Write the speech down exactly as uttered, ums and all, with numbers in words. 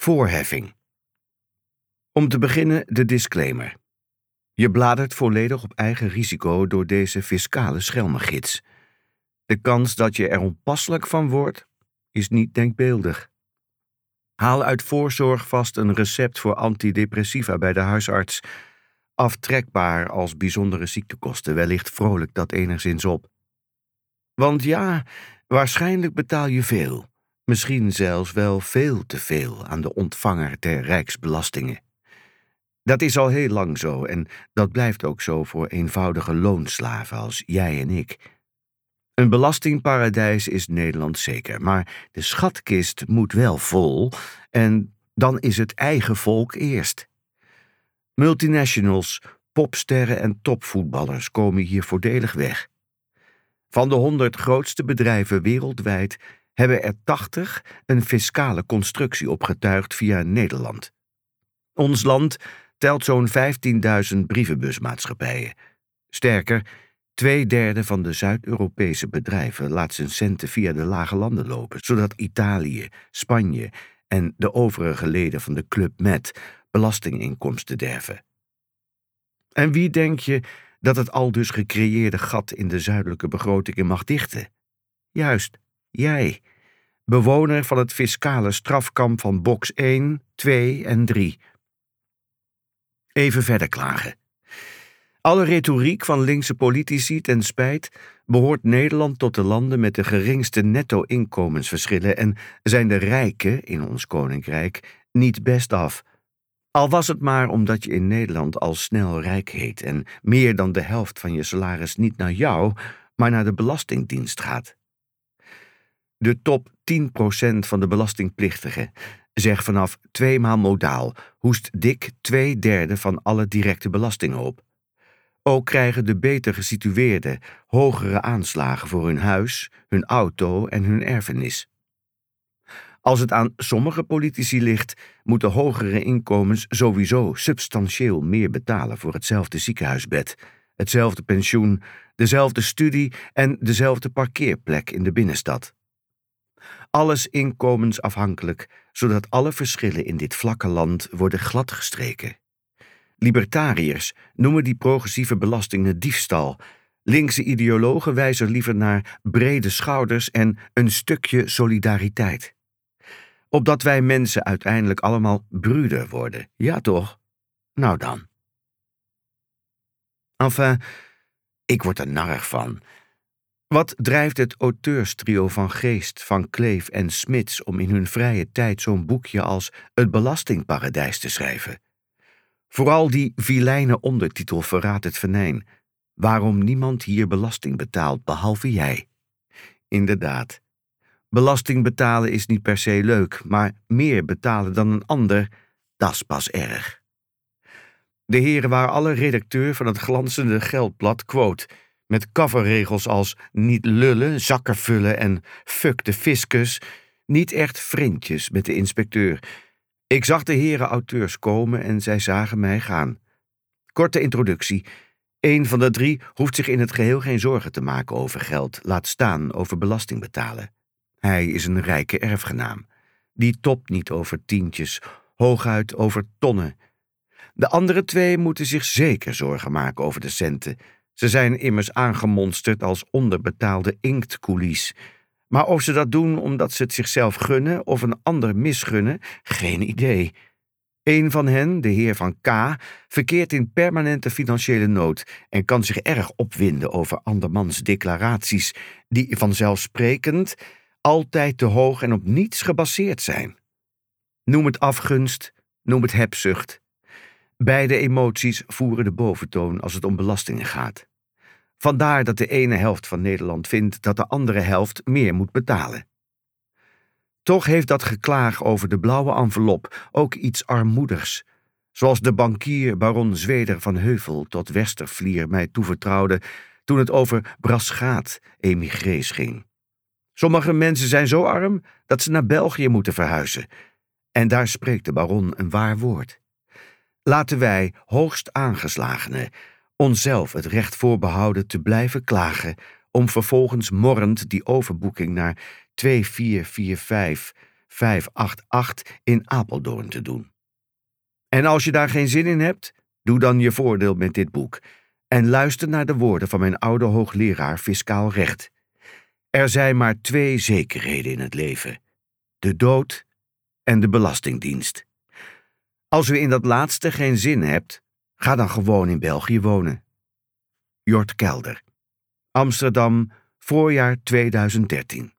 Voorheffing. Om te beginnen de disclaimer. Je bladert volledig op eigen risico door deze fiscale schelmengids. De kans dat je er onpasselijk van wordt, is niet denkbeeldig. Haal uit voorzorg vast een recept voor antidepressiva bij de huisarts. Aftrekbaar als bijzondere ziektekosten, wellicht vrolijk dat enigszins op. Want ja, waarschijnlijk betaal je veel, misschien zelfs wel veel te veel aan de ontvanger der rijksbelastingen. Dat is al heel lang zo en dat blijft ook zo voor eenvoudige loonslaven als jij en ik. Een belastingparadijs is Nederland zeker, maar de schatkist moet wel vol en dan is het eigen volk eerst. Multinationals, popsterren en topvoetballers komen hier voordelig weg. Van de honderd grootste bedrijven wereldwijd hebben er tachtig een fiscale constructie opgetuigd via Nederland. Ons land telt zo'n vijftienduizend brievenbusmaatschappijen. Sterker, twee derde van de Zuid-Europese bedrijven laat zijn centen via de lage landen lopen, zodat Italië, Spanje en de overige leden van de Club Med belastinginkomsten derven. En wie denk je dat het aldus gecreëerde gat in de zuidelijke begrotingen mag dichten? Juist, jij, bewoner van het fiscale strafkamp van box één, twee en drie. Even verder klagen. Alle retoriek van linkse politici ten spijt behoort Nederland tot de landen met de geringste netto-inkomensverschillen en zijn de rijken in ons koninkrijk niet best af. Al was het maar omdat je in Nederland al snel rijk heet en meer dan de helft van je salaris niet naar jou, maar naar de Belastingdienst gaat. De top tien procent van de belastingplichtigen, zeg vanaf tweemaal modaal, hoest dik twee derde van alle directe belastingen op. Ook krijgen de beter gesitueerden hogere aanslagen voor hun huis, hun auto en hun erfenis. Als het aan sommige politici ligt, moeten hogere inkomens sowieso substantieel meer betalen voor hetzelfde ziekenhuisbed, hetzelfde pensioen, dezelfde studie en dezelfde parkeerplek in de binnenstad. Alles inkomensafhankelijk, zodat alle verschillen in dit vlakke land worden gladgestreken. Libertariërs noemen die progressieve belastingen diefstal. Linkse ideologen wijzen liever naar brede schouders en een stukje solidariteit. Opdat wij mensen uiteindelijk allemaal bruder worden, ja toch? Nou dan. Enfin, ik word er narrig van. Wat drijft het auteurstrio van Geest, Van Kleef en Smits om in hun vrije tijd zo'n boekje als Het Belastingparadijs te schrijven? Vooral die vilijne ondertitel verraadt het venijn. Waarom niemand hier belasting betaalt, behalve jij. Inderdaad. Belasting betalen is niet per se leuk, maar meer betalen dan een ander, dat is pas erg. De heren waren alle redacteur van het glanzende Geldblad quote, met coverregels als niet lullen, zakken vullen en fuck de fiscus, niet echt vriendjes met de inspecteur. Ik zag de heren auteurs komen en zij zagen mij gaan. Korte introductie. Eén van de drie hoeft zich in het geheel geen zorgen te maken over geld, laat staan over belasting betalen. Hij is een rijke erfgenaam. Die topt niet over tientjes, hooguit over tonnen. De andere twee moeten zich zeker zorgen maken over de centen. Ze zijn immers aangemonsterd als onderbetaalde inktkoelies. Maar of ze dat doen omdat ze het zichzelf gunnen of een ander misgunnen, geen idee. Een van hen, de heer Van K., verkeert in permanente financiële nood en kan zich erg opwinden over andermans declaraties, die vanzelfsprekend altijd te hoog en op niets gebaseerd zijn. Noem het afgunst, noem het hebzucht. Beide emoties voeren de boventoon als het om belastingen gaat. Vandaar dat de ene helft van Nederland vindt dat de andere helft meer moet betalen. Toch heeft dat geklaag over de blauwe envelop ook iets armoedigs, zoals de bankier baron Zweder van Heuvel tot Westervlier mij toevertrouwde toen het over Braschaat-emigrees ging. Sommige mensen zijn zo arm dat ze naar België moeten verhuizen. En daar spreekt de baron een waar woord. Laten wij, hoogst aangeslagenen, onszelf het recht voorbehouden te blijven klagen, om vervolgens morrend die overboeking naar twee vier vier vijf vijf acht acht in Apeldoorn te doen. En als je daar geen zin in hebt, doe dan je voordeel met dit boek en luister naar de woorden van mijn oude hoogleraar fiscaal recht. Er zijn maar twee zekerheden in het leven: de dood en de Belastingdienst. Als u in dat laatste geen zin hebt, ga dan gewoon in België wonen. Jort Kelder, Amsterdam, voorjaar tweeduizend dertien.